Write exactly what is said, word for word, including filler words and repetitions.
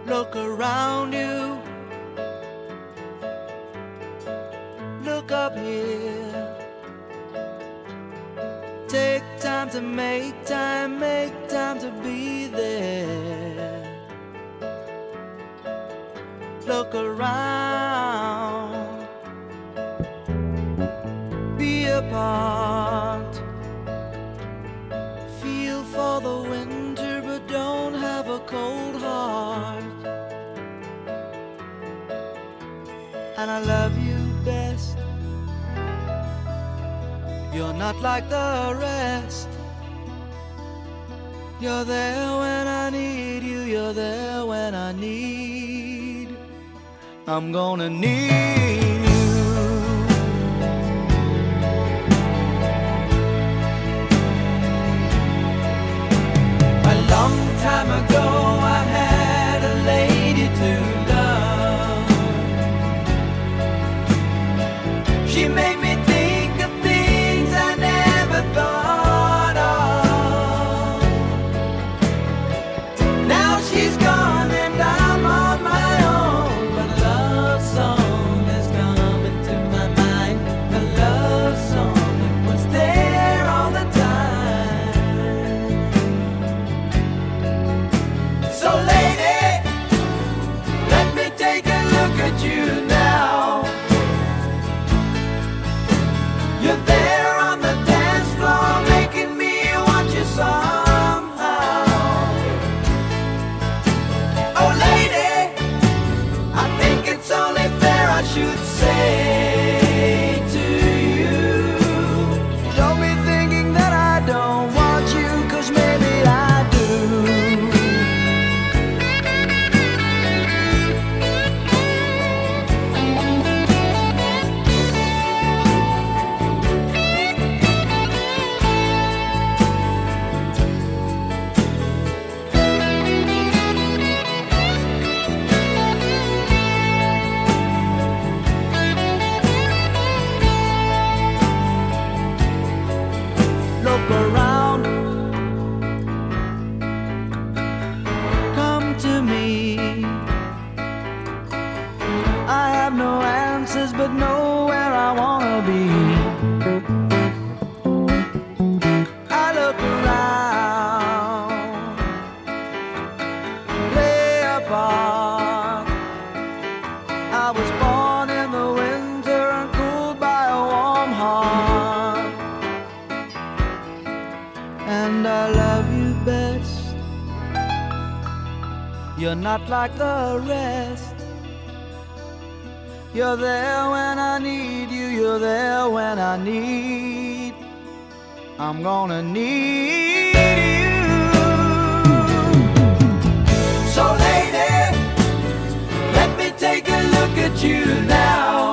Look around you, look up here. Take time to make time, make time to be there. Look around, be a part. Feel for the winter, but don't have a cold heart. And I love you best. You're not like the rest. You're there when I need you. You're there when I need. I'm gonna need you. A long time ago I had a lady to love. She made me think of things I never thought of. Now she's gone and I'm on my own, but a love song has come into my mind. A love song that was there all the time. So lady, let me take a look at you now. You're there on the dance floor, making me want you somehow. Oh lady, I think it's only fair I should say to you, don't be thinking that I don't want you, 'cause maybe I do. Look around, come to me. I have no answers, but know where I wanna be. I look around, play a part. I was born in the winter and cooled by a warm heart. And I love you best. You're not like the rest. You're there when I need you. You're there when I need. I'm gonna need you. So lady, let me take a look at you now.